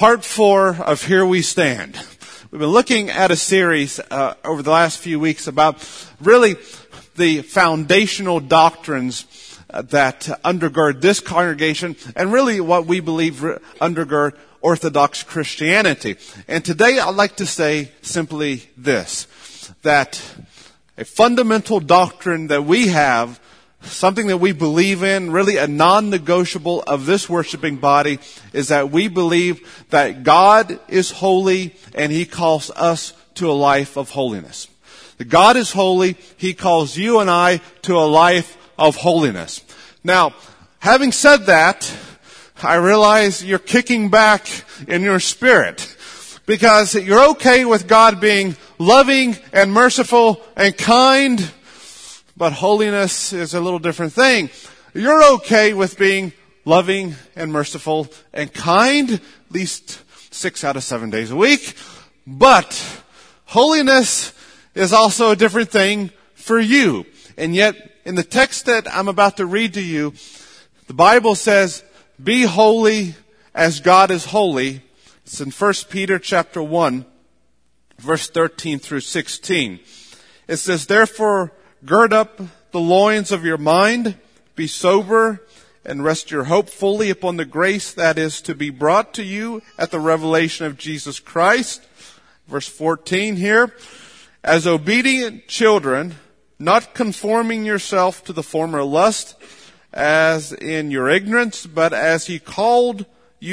Part 4 of Here We Stand. We've been looking at a series over the last few weeks about really the foundational doctrines that undergird this congregation and really what we believe undergird Orthodox Christianity. And today I'd like to say simply this, that a fundamental doctrine that we have, something that we believe in, really a non-negotiable of this worshiping body, is that we believe that God is holy and He calls us to a life of holiness. That God is holy, He calls you and I to a life of holiness. Now, having said that, I realize you're kicking back in your spirit because you're okay with God being loving and merciful and kind, but holiness is a little different thing. You're okay with being loving and merciful and kind, at least 6 out of 7 days a week. But holiness is also a different thing for you. And yet, in the text that I'm about to read to you, the Bible says, be holy as God is holy. It's in 1 Peter chapter 1, verse 13 through 16. It says, therefore, gird up the loins of your mind, be sober, and rest your hope fully upon the grace that is to be brought to you at the revelation of Jesus Christ. Verse 14 here, as obedient children, not conforming yourself to the former lust, as in your ignorance, but as he who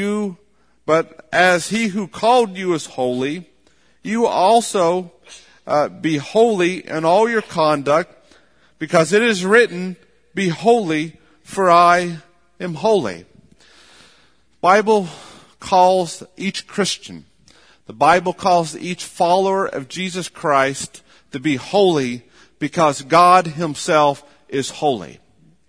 called you is holy, you also be holy in all your conduct, because it is written, be holy, for I am holy. The Bible calls each Christian, the Bible calls each follower of Jesus Christ to be holy because God Himself is holy.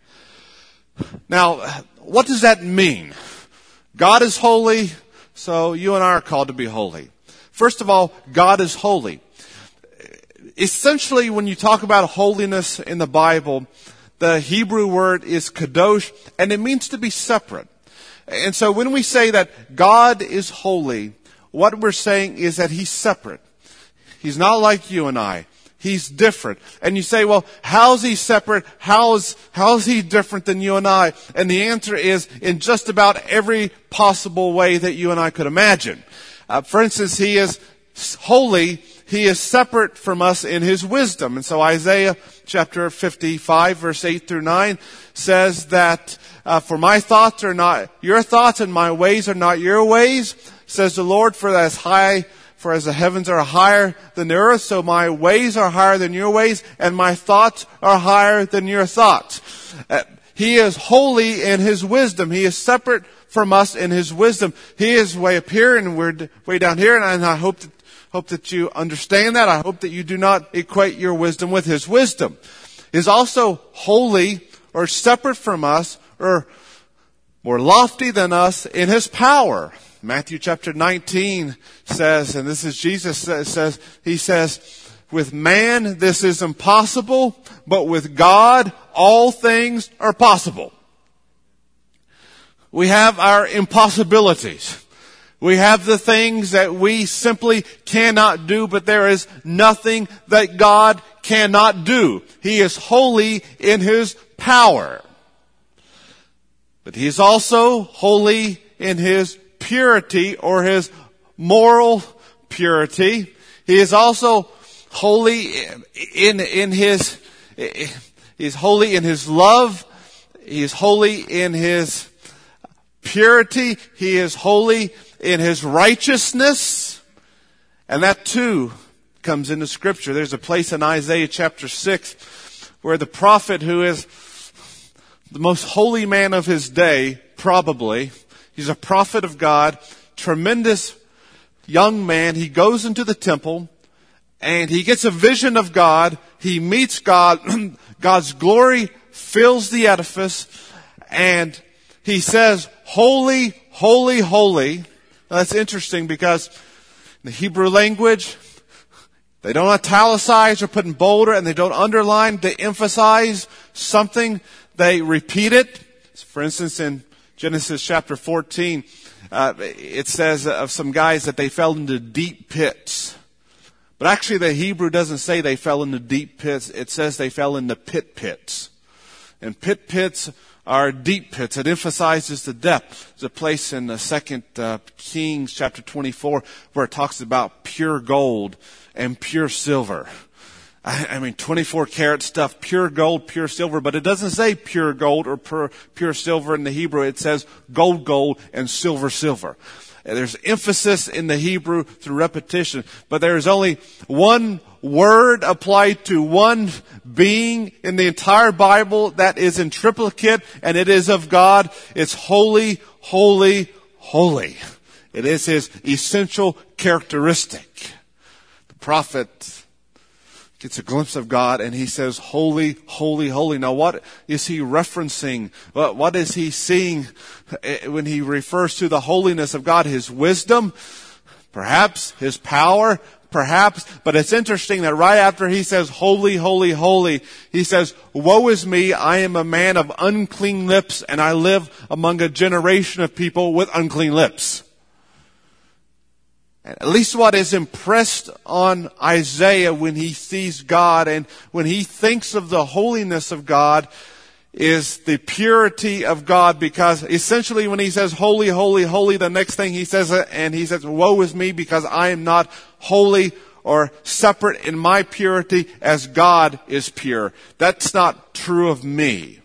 Now, what does that mean? God is holy, so you and I are called to be holy. First of all, God is holy. Essentially, when you talk about holiness in the Bible, the Hebrew word is kadosh, and it means to be separate. And so when we say that God is holy, what we're saying is that He's separate. He's not like you and I. He's different. And you say, well, how is He separate? How is He different than you and I? And the answer is in just about every possible way that you and I could imagine. For instance, He is holy. He is separate from us in His wisdom. And so Isaiah chapter 55 verse 8 through 9 says that, for my thoughts are not your thoughts and my ways are not your ways, says the Lord, for as the heavens are higher than the earth, so my ways are higher than your ways, and my thoughts are higher than your thoughts. He is holy in His wisdom. He is separate from us in His wisdom. He is way up here and we're way down here, and I hope that you understand that. I hope that you do not equate your wisdom with His wisdom. He is also holy or separate from us or more lofty than us in His power. Matthew chapter 19 says, and this is Jesus says, He says, with man this is impossible, but with God all things are possible. We have our impossibilities. We have the things that we simply cannot do, but there is nothing that God cannot do. He is holy in His power. But He is also holy in His purity or His moral purity. He is also holy in His, He is holy in His love. He is holy in His purity. He is holy in His righteousness. And that too comes into Scripture. There's a place in Isaiah chapter 6 where the prophet, who is the most holy man of his day, probably, he's a prophet of God, tremendous young man. He goes into the temple and he gets a vision of God. He meets God. God's glory fills the edifice and he says, holy, holy, holy. Now, that's interesting because in the Hebrew language, they don't italicize or put in bolder, and they don't underline. They emphasize something. They repeat it. For instance, in Genesis chapter 14, it says of some guys that they fell into deep pits. But actually the Hebrew doesn't say they fell into deep pits. It says they fell into pits. And pits are deep pits. It emphasizes the depth. There's a place in the 2 Kings chapter 24 where it talks about pure gold and pure silver. I mean, 24 karat stuff, pure gold, pure silver, but it doesn't say pure gold or pure silver in the Hebrew. It says gold, and silver. There's emphasis in the Hebrew through repetition, but there's only one word applied to one being in the entire Bible that is in triplicate, and it is of God. It's holy, holy, holy. It is His essential characteristic. The prophet gets a glimpse of God and he says, holy, holy, holy. Now what is he referencing? What is he seeing when he refers to the holiness of God? His wisdom? Perhaps. His power? Perhaps. But it's interesting that right after he says, holy, holy, holy, he says, woe is me, I am a man of unclean lips and I live among a generation of people with unclean lips. At least what is impressed on Isaiah when he sees God and when he thinks of the holiness of God is the purity of God, because essentially when he says holy, holy, holy, the next thing he says, woe is me because I am not holy or separate in my purity as God is pure. That's not true of me.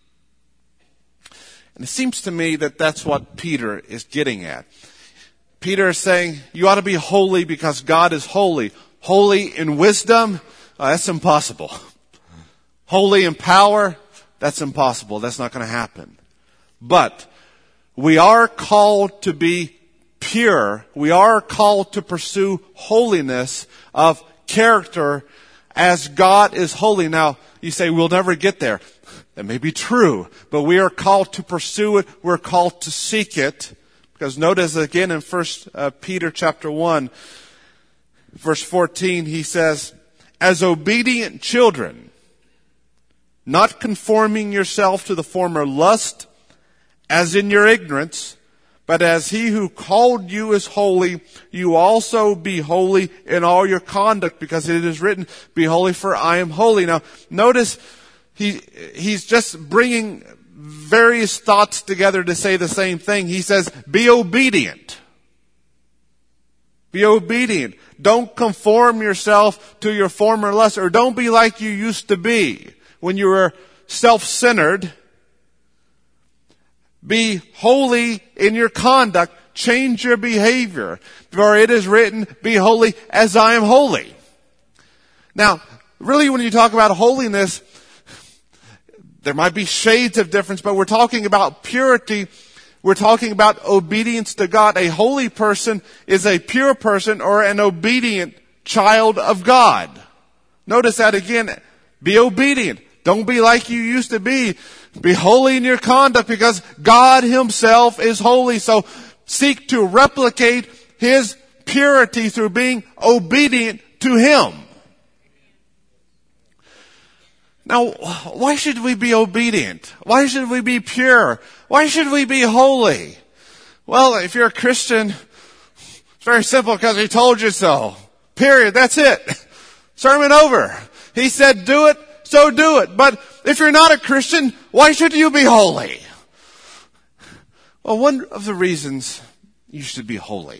And it seems to me that that's what Peter is getting at. Peter is saying, you ought to be holy because God is holy. Holy in wisdom? That's impossible. Holy in power? That's impossible. That's not going to happen. But we are called to be pure. We are called to pursue holiness of character as God is holy. Now, you say, we'll never get there. That may be true, but we are called to pursue it. We're called to seek it. Because notice again in 1 Peter chapter 1, verse 14, he says, as obedient children, not conforming yourself to the former lust, as in your ignorance, but as he who called you is holy, you also be holy in all your conduct, because it is written, be holy for I am holy. Now, notice he's just bringing various thoughts together to say the same thing. He says, be obedient. Be obedient. Don't conform yourself to your former lust, or don't be like you used to be when you were self-centered. Be holy in your conduct. Change your behavior. For it is written, be holy as I am holy. Now, really when you talk about holiness, there might be shades of difference, but we're talking about purity. We're talking about obedience to God. A holy person is a pure person or an obedient child of God. Notice that again. Be obedient. Don't be like you used to be. Be holy in your conduct because God Himself is holy. So seek to replicate His purity through being obedient to Him. Now, why should we be obedient? Why should we be pure? Why should we be holy? Well, if you're a Christian, it's very simple because He told you so. Period. That's it. Sermon over. He said do it, so do it. But if you're not a Christian, why should you be holy? Well, one of the reasons you should be holy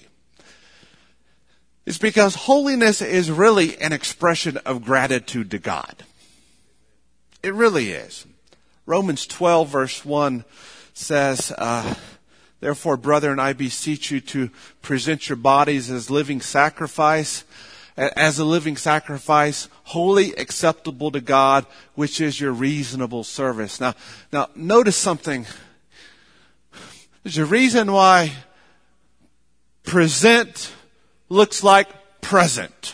is because holiness is really an expression of gratitude to God. It really is. Romans 12 verse 1 says, therefore, brethren, I beseech you to present your bodies as a living sacrifice, holy, acceptable to God, which is your reasonable service. Now notice something. There's a reason why present looks like present.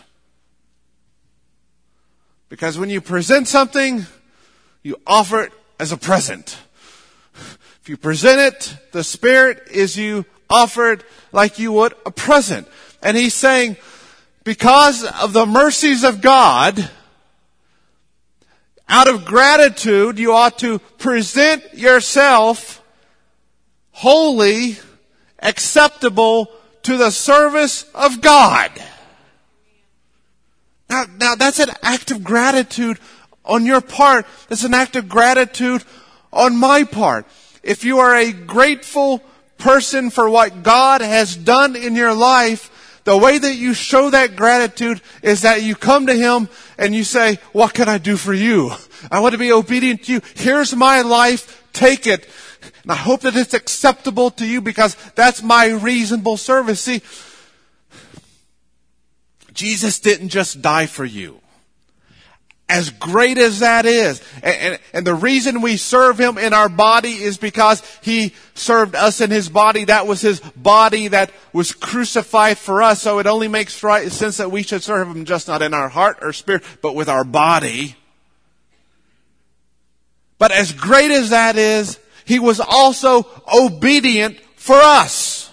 Because when you present something, you offer it as a present. If you present it, the Spirit is you offer it like you would a present. And He's saying, because of the mercies of God, out of gratitude, you ought to present yourself holy acceptable to the service of God. Now that's an act of gratitude on your part. That's an act of gratitude on my part. If you are a grateful person for what God has done in your life, the way that you show that gratitude is that you come to Him and you say, what can I do for you? I want to be obedient to you. Here's my life. Take it. And I hope that it's acceptable to you because that's my reasonable service. See, Jesus didn't just die for you. As great as that is, and the reason we serve Him in our body is because He served us in His body. That was His body that was crucified for us. So it only makes sense that we should serve Him just not in our heart or spirit, but with our body. But as great as that is, He was also obedient for us.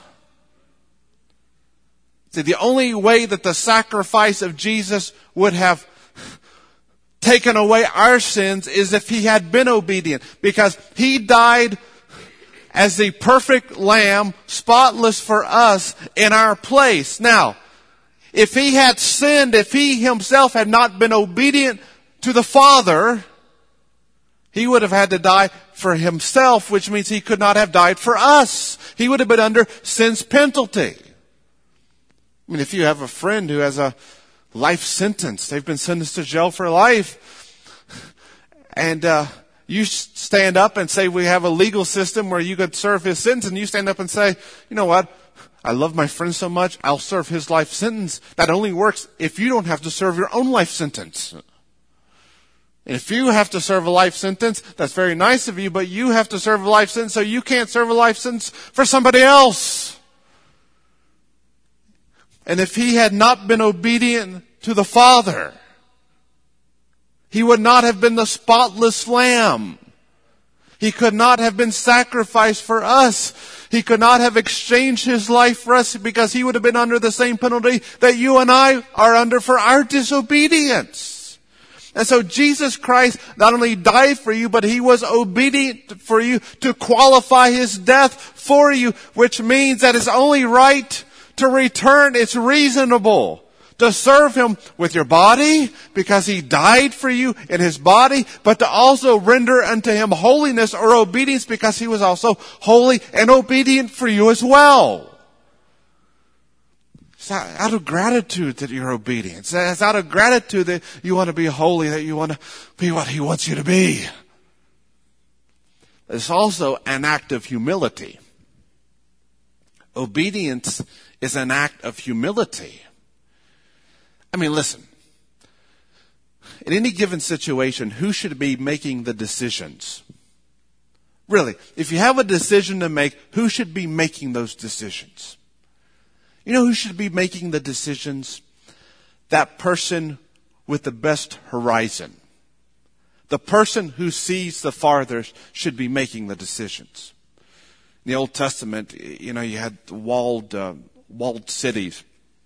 See, the only way that the sacrifice of Jesus would have taken away our sins is if He had been obedient, because He died as the perfect lamb, spotless for us in our place. Now, if He had sinned, if He Himself had not been obedient to the Father, He would have had to die for Himself, which means He could not have died for us. He would have been under sin's penalty. I mean, if you have a friend who has a life sentence, they've been sentenced to jail for life, and you stand up and say, we have a legal system where you could serve his sentence, and you stand up and say, you know what, I love my friend so much, I'll serve his life sentence. That only works if you don't have to serve your own life sentence. And if you have to serve a life sentence, that's very nice of you, but you have to serve a life sentence, so you can't serve a life sentence for somebody else. And if He had not been obedient to the Father, He would not have been the spotless lamb. He could not have been sacrificed for us. He could not have exchanged His life for us, because He would have been under the same penalty that you and I are under for our disobedience. And so Jesus Christ not only died for you, but He was obedient for you to qualify His death for you, which means that it's only right to return. It's reasonable to serve Him with your body because He died for you in His body, but to also render unto Him holiness or obedience because He was also holy and obedient for you as well. It's out of gratitude that you're obedient. It's out of gratitude that you want to be holy, that you want to be what He wants you to be. It's also an act of humility. Obedience is an act of humility. I mean, listen. In any given situation, who should be making the decisions? Really, if you have a decision to make, who should be making those decisions? You know who should be making the decisions? That person with the best horizon. The person who sees the farthest should be making the decisions. In the Old Testament, you had walled cities.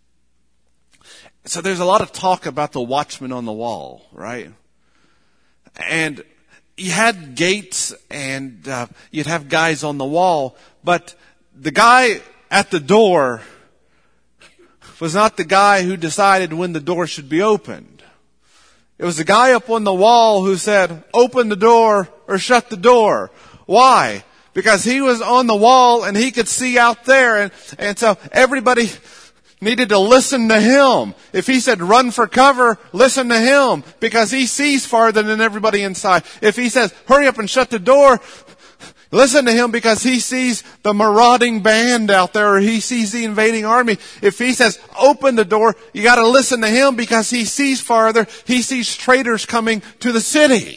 So there's a lot of talk about the watchman on the wall, right? And you had gates and you'd have guys on the wall, but the guy at the door was not the guy who decided when the door should be opened. It was the guy up on the wall who said, open the door or shut the door. Why? Because he was on the wall and he could see out there, and so everybody needed to listen to him. If he said run for cover, listen to him because he sees farther than everybody inside. If he says hurry up and shut the door, listen to him because he sees the marauding band out there, or he sees the invading army. If he says open the door, you got to listen to him because he sees farther. He sees traitors coming to the city.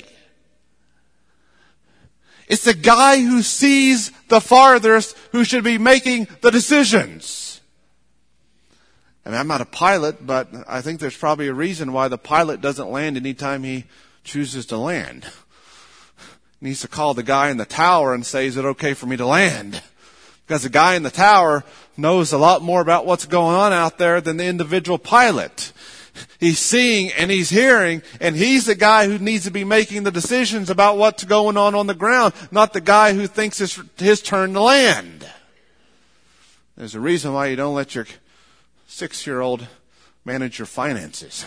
It's the guy who sees the farthest who should be making the decisions. I mean, I'm not a pilot, but I think there's probably a reason why the pilot doesn't land anytime he chooses to land. He needs to call the guy in the tower and say, is it okay for me to land? Because the guy in the tower knows a lot more about what's going on out there than the individual pilot. He's seeing and he's hearing, and he's the guy who needs to be making the decisions about what's going on the ground, not the guy who thinks it's his turn to land. There's a reason why you don't let your 6-year-old manage your finances.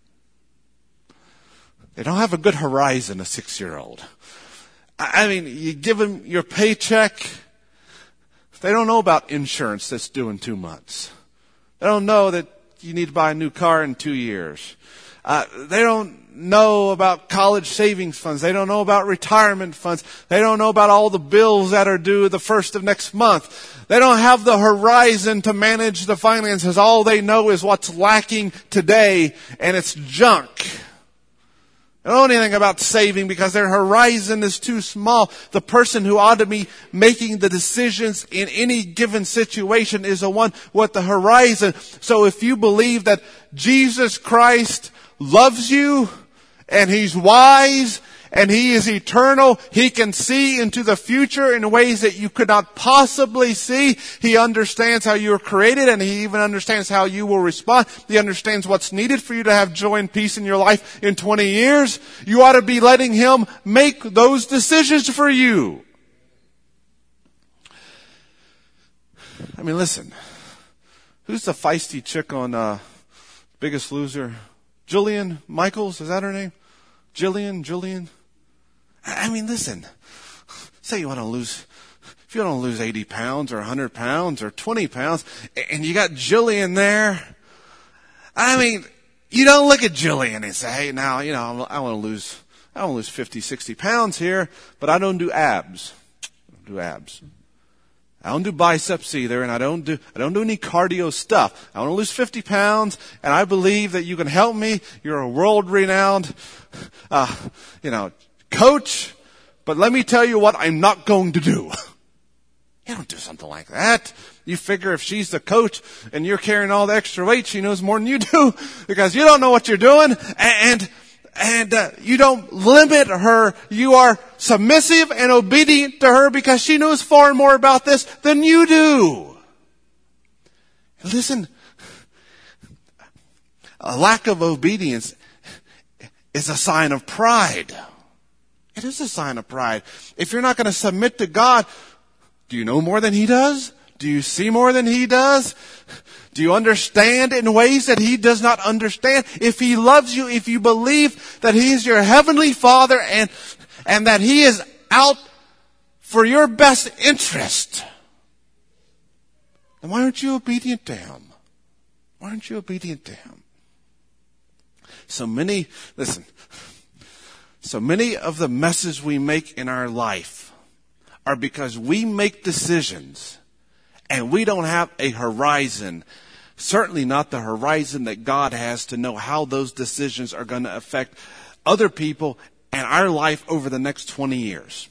They don't have a good horizon, a 6-year-old. I mean, you give them your paycheck. They don't know about insurance that's due in 2 months. They don't know that you need to buy a new car in 2 years. They don't know about college savings funds. They don't know about retirement funds. They don't know about all the bills that are due the first of next month. They don't have the horizon to manage the finances. All they know is what's lacking today, and it's junk. They don't know anything about saving because their horizon is too small. The person who ought to be making the decisions in any given situation is the one with the horizon. So if you believe that Jesus Christ loves you and He's wise and He is eternal, He can see into the future in ways that you could not possibly see. He understands how you were created, and He even understands how you will respond. He understands what's needed for you to have joy and peace in your life in 20 years. You ought to be letting Him make those decisions for you. I mean, listen. Who's the feisty chick on Biggest Loser? Jillian Michaels, is that her name? Jillian. I mean, listen. Say you want to lose, if you want to lose 80 pounds or 100 pounds or 20 pounds, and you got Jillian there. I mean, you don't look at Jillian and say, hey, now, I want to lose 50, 60 pounds here, but I don't do abs. I don't do biceps either, and I don't do any cardio stuff. I want to lose 50 pounds, and I believe that you can help me. You're a world-renowned, coach, but let me tell you what I'm not going to do. You don't do something like that. You figure if she's the coach and you're carrying all the extra weight, she knows more than you do because you don't know what you're doing, and you don't limit her. You are submissive and obedient to her because she knows far more about this than you do. Listen, a lack of obedience is a sign of pride. It is a sign of pride. If you're not going to submit to God, do you know more than He does? Do you see more than He does? Do you understand in ways that He does not understand? If He loves you, if you believe that He is your heavenly Father and that He is out for your best interest, then why aren't you obedient to Him? Why aren't you obedient to Him? So many of the messes we make in our life are because we make decisions and we don't have a horizon, certainly not the horizon that God has to know how those decisions are going to affect other people and our life over the next 20 years.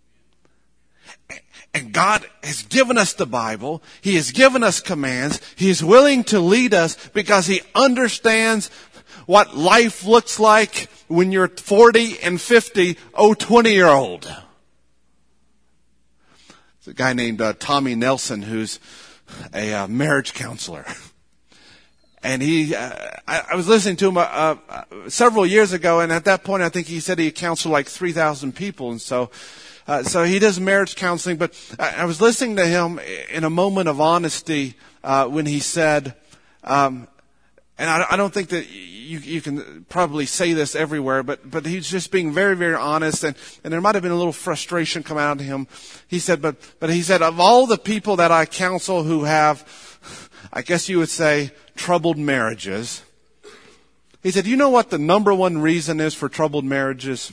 And God has given us the Bible. He has given us commands. He is willing to lead us because He understands what life looks like when you're 40 and 50, 20-year-old. There's a guy named Tommy Nelson who's a marriage counselor. And I was listening to him several years ago, and at that point I think he said he counseled like 3,000 people. And so he does marriage counseling. But I was listening to him in a moment of honesty when he said, and I don't think that you can probably say this everywhere, but he's just being very, very honest, and there might have been a little frustration come out of him. He said, but he said, of all the people that I counsel who have, I guess you would say, troubled marriages, he said, you know what the number one reason is for troubled marriages?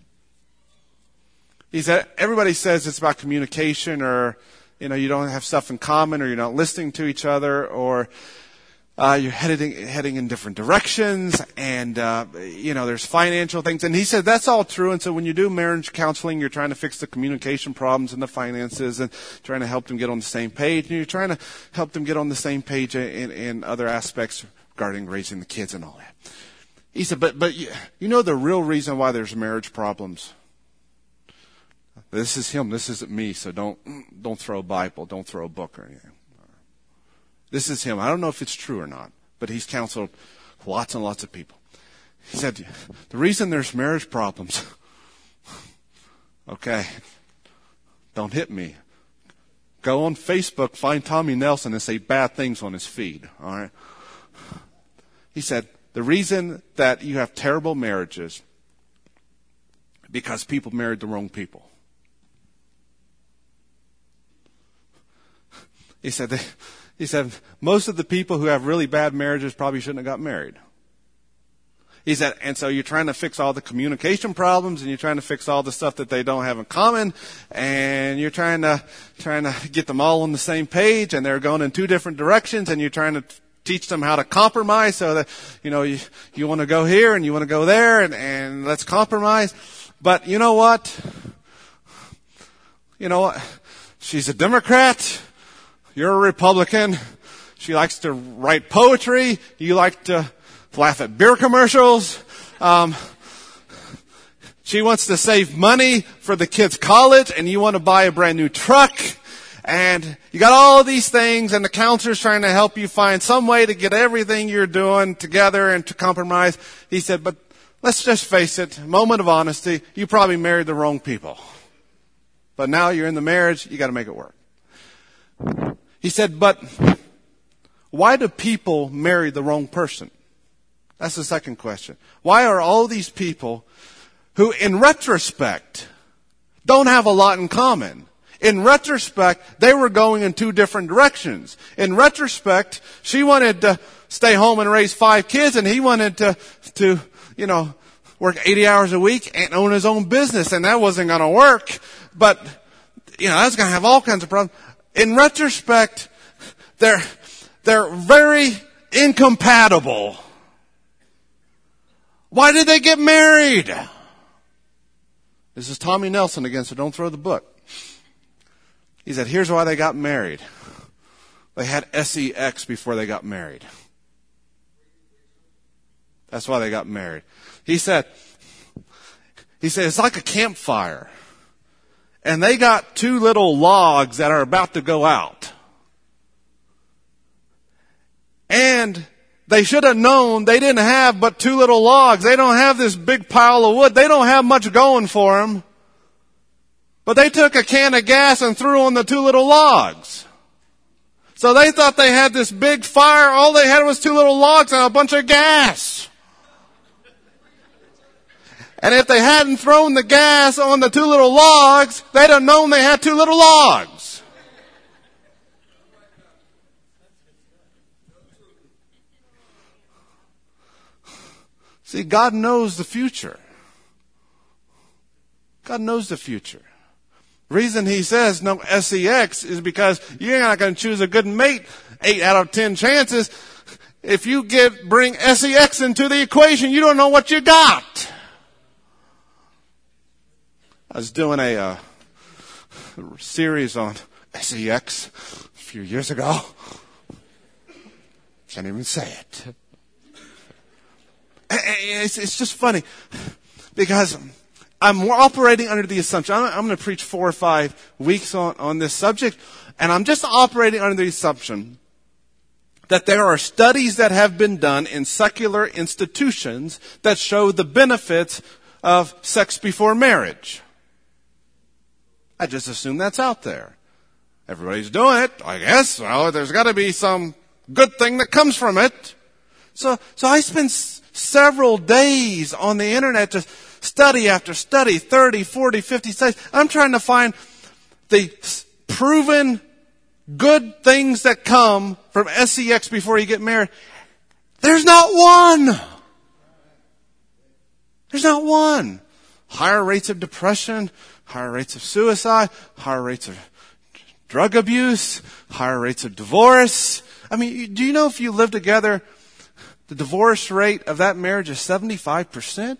He said, everybody says it's about communication, or, you don't have stuff in common, or you're not listening to each other, or you're heading in different directions, and there's financial things. And he said that's all true. And so when you do marriage counseling, you're trying to fix the communication problems and the finances, and trying to help them get on the same page. And you're trying to help them get on the same page in other aspects regarding raising the kids and all that. He said, but you know the real reason why there's marriage problems. This is him. This isn't me. So don't throw a Bible. Don't throw a book or anything. This is him. I don't know if it's true or not, but he's counseled lots and lots of people. He said, the reason there's marriage problems, okay, don't hit me. go on Facebook, find Tommy Nelson, and say bad things on his feed. All right. He said, the reason that you have terrible marriages because people married the wrong people. He said, most of the people who have really bad marriages probably shouldn't have got married. He said, and so you're trying to fix all the communication problems, and you're trying to fix all the stuff that they don't have in common, and you're trying to get them all on the same page, and they're going in two different directions, and you're trying to teach them how to compromise so that, you want to go here and you want to go there, and let's compromise. But you know what? She's a Democrat. You're a Republican. She likes to write poetry. You like to laugh at beer commercials. She wants to save money for the kids' college, and you want to buy a brand new truck. And you got all of these things, and the counselor's trying to help you find some way to get everything you're doing together and to compromise. He said, but let's just face it, moment of honesty, you probably married the wrong people. But now you're in the marriage, you got to make it work. He said, but why do people marry the wrong person? That's the second question. Why are all these people who, in retrospect, don't have a lot in common? In retrospect, they were going in two different directions. In retrospect, she wanted to stay home and raise 5 kids, and he wanted to work 80 hours a week and own his own business, and that wasn't going to work. But, that's going to have all kinds of problems. In retrospect, they're very incompatible. Why did they get married? This is Tommy Nelson again, so don't throw the book. He said, here's why they got married. They had sex before they got married. That's why they got married. He said, it's like a campfire. And they got 2 little logs that are about to go out. And they should have known they didn't have but 2 little logs. They don't have this big pile of wood. They don't have much going for them. But they took a can of gas and threw on the 2 little logs. So they thought they had this big fire. All they had was 2 little logs and a bunch of gas. And if they hadn't thrown the gas on the 2 little logs, they'd have known they had 2 little logs. See, God knows the future. God knows the future. The reason he says no sex is because you're not going to choose a good mate 8 out of 10 chances. If you bring sex into the equation, you don't know what you got. I was doing a series on sex a few years ago. Can't even say it. It's just funny because I'm operating under the assumption, I'm going to preach 4 or 5 weeks on this subject, and I'm just operating under the assumption that there are studies that have been done in secular institutions that show the benefits of sex before marriage. I just assume that's out there. Everybody's doing it, I guess. Well, there's got to be some good thing that comes from it. So I spend several days on the internet just study after study, 30, 40, 50 studies. I'm trying to find the proven good things that come from sex before you get married. There's not one. There's not one. Higher rates of depression, higher rates of suicide, higher rates of drug abuse, higher rates of divorce. I mean, do you know if you live together, the divorce rate of that marriage is 75%?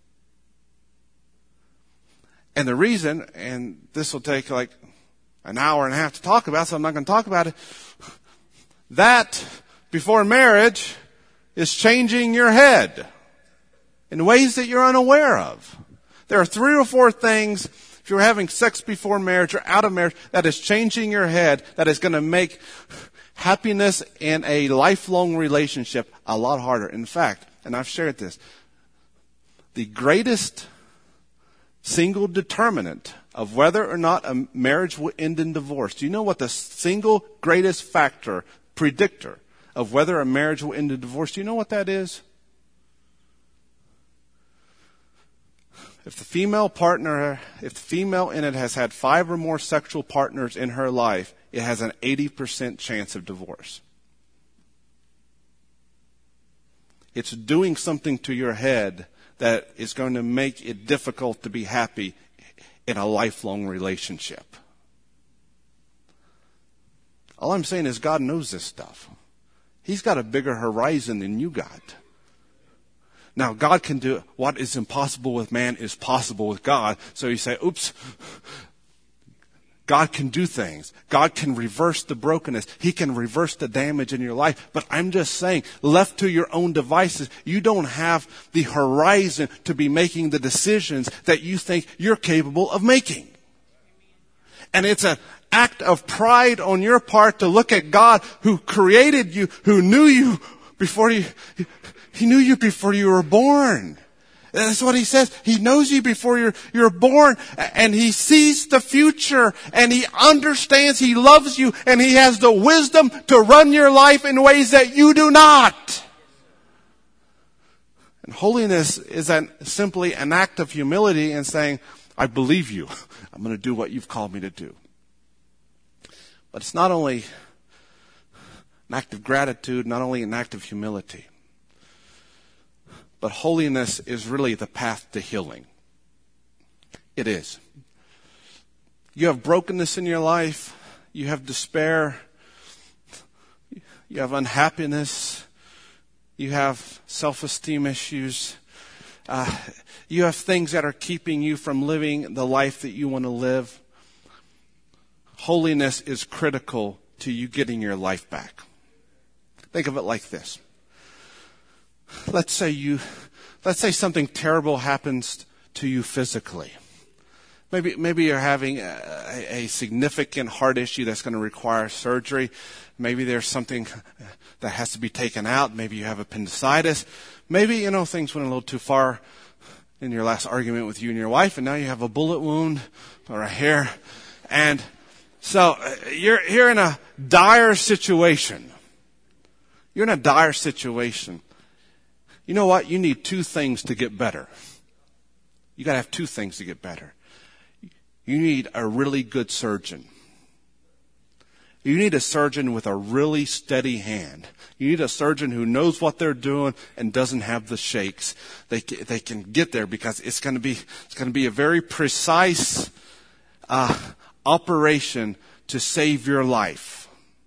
And the reason, and this will take like an hour and a half to talk about, so I'm not going to talk about it, that before marriage is changing your head in ways that you're unaware of. There are 3 or 4 things, if you're having sex before marriage or out of marriage, that is changing your head, that is going to make happiness in a lifelong relationship a lot harder. In fact, and I've shared this, the greatest single determinant of whether or not a marriage will end in divorce. Do you know what the single greatest factor, predictor of whether a marriage will end in divorce? Do you know what that is? If the female in it has had 5 or more sexual partners in her life, it has an 80% chance of divorce. It's doing something to your head that is going to make it difficult to be happy in a lifelong relationship. All I'm saying is God knows this stuff. He's got a bigger horizon than you got. Now, God can do what is impossible with man is possible with God. So you say, oops, God can do things. God can reverse the brokenness. He can reverse the damage in your life. But I'm just saying, left to your own devices, you don't have the horizon to be making the decisions that you think you're capable of making. And it's an act of pride on your part to look at God who created you, who knew you before He knew you before you were born. That's what he says. He knows you before you're born, and he sees the future, and he understands, he loves you, and he has the wisdom to run your life in ways that you do not. And holiness is simply an act of humility and saying, I believe you. I'm going to do what you've called me to do. But it's not only an act of gratitude, not only an act of humility. But holiness is really the path to healing. It is. You have brokenness in your life. You have despair. You have unhappiness. You have self-esteem issues. You have things that are keeping you from living the life that you want to live. Holiness is critical to you getting your life back. Think of it like this. Let's say something terrible happens to you physically. Maybe you're having a significant heart issue that's going to require surgery. Maybe there's something that has to be taken out. Maybe you have appendicitis. Maybe, things went a little too far in your last argument with you and your wife, and now you have a bullet wound or a hair. And so you're in a dire situation. You're in a dire situation. You know what? You need 2 things to get better. You got to have 2 things to get better. You need a really good surgeon. You need a surgeon with a really steady hand. You need a surgeon who knows what they're doing and doesn't have the shakes. They can get there because it's going to be a very precise operation to save your life.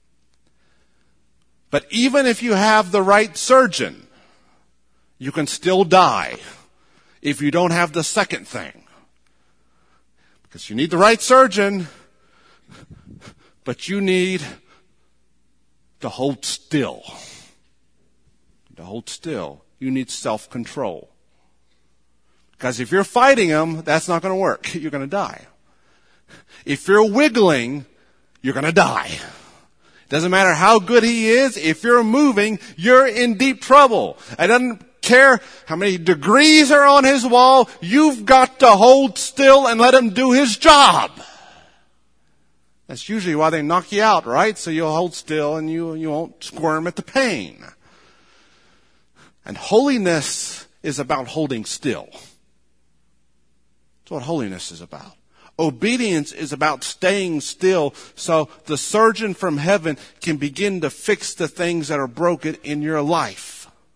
But even if you have the right surgeon, you can still die if you don't have the second thing. Because you need the right surgeon, but you need to hold still. To hold still, you need self-control. Because if you're fighting him, that's not going to work. You're going to die. If you're wiggling, you're going to die. Doesn't matter how good he is. If you're moving, you're in deep trouble. It doesn't care how many degrees are on his wall. You've got to hold still and let him do his job. That's usually why they knock you out, right? So you'll hold still and you won't squirm at the pain. And holiness is about holding still. That's what holiness is about. Obedience is about staying still so the surgeon from heaven can begin to fix the things that are broken in your life.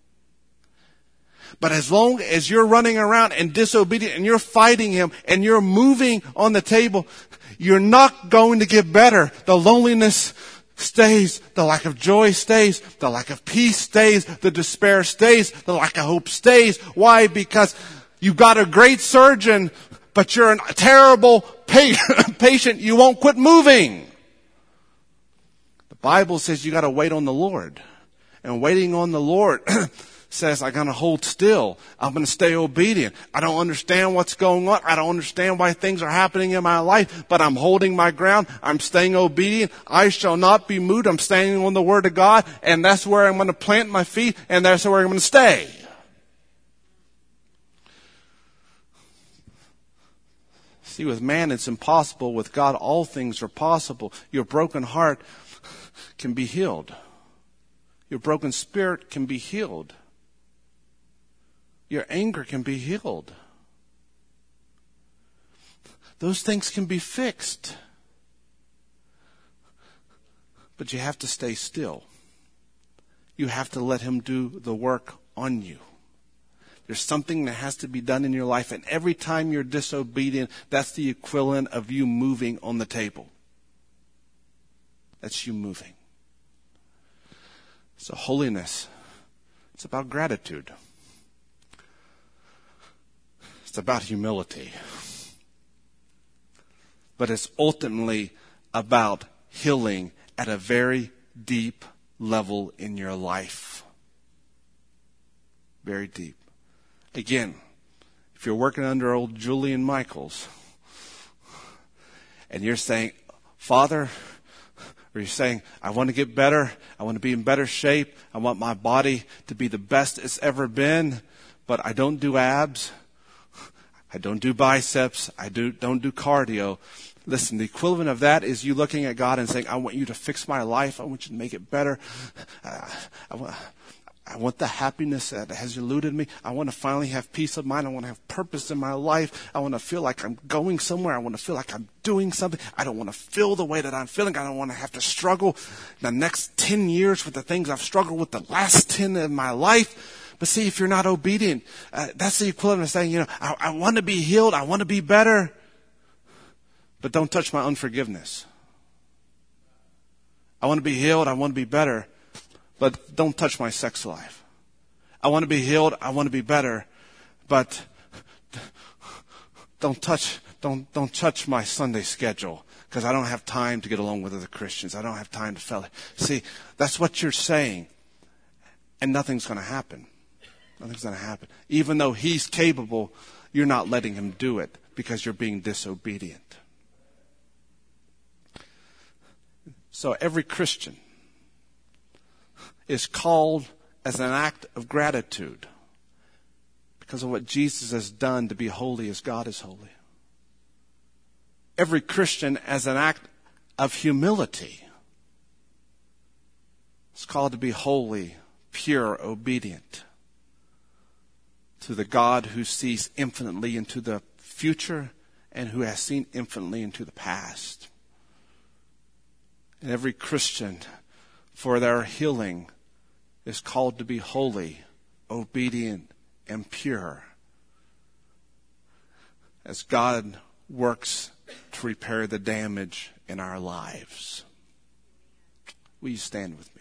But as long as you're running around and disobedient and you're fighting him and you're moving on the table, you're not going to get better. The loneliness stays. The lack of joy stays. The lack of peace stays. The despair stays. The lack of hope stays. Why? Because you've got a great surgeon, but you're a terrible patient. You won't quit moving. The Bible says you got to wait on the Lord. And waiting on the Lord says, I'm going to hold still. I'm going to stay obedient. I don't understand what's going on. I don't understand why things are happening in my life, but I'm holding my ground. I'm staying obedient. I shall not be moved. I'm standing on the Word of God, and that's where I'm going to plant my feet, and that's where I'm going to stay. See, with man it's impossible. With God all things are possible. Your broken heart can be healed. Your broken spirit can be healed. Your anger can be healed. Those things can be fixed. But you have to stay still. You have to let him do the work on you. There's something that has to be done in your life, and every time you're disobedient, that's the equivalent of you moving on the table. That's you moving. So holiness, it's about gratitude. It's about humility. But it's ultimately about healing at a very deep level in your life. Very deep. Again, if you're working under old Julian Michaels and you're saying, Father, or you're saying, I want to get better. I want to be in better shape. I want my body to be the best it's ever been, but I don't do abs. I don't do biceps. I don't do cardio. Listen, the equivalent of that is you looking at God and saying, I want you to fix my life. I want you to make it better. I want the happiness that has eluded me. I want to finally have peace of mind. I want to have purpose in my life. I want to feel like I'm going somewhere. I want to feel like I'm doing something. I don't want to feel the way that I'm feeling. I don't want to have to struggle the next 10 years with the things I've struggled with the last 10 of my life. But see, if you're not obedient, that's the equivalent of saying, I want to be healed. I want to be better. But don't touch my unforgiveness. I want to be healed. I want to be better. But don't touch my sex life. I want to be healed. I want to be better. But don't touch my Sunday schedule, because I don't have time to get along with other Christians. I don't have time to fellowship. See, that's what you're saying. And nothing's going to happen. Nothing's going to happen. Even though he's capable, you're not letting him do it because you're being disobedient. So every Christian is called as an act of gratitude because of what Jesus has done to be holy as God is holy. Every Christian as an act of humility is called to be holy, pure, obedient to the God who sees infinitely into the future and who has seen infinitely into the past. And every Christian, for their healing, is called to be holy, obedient, and pure as God works to repair the damage in our lives. Will you stand with me?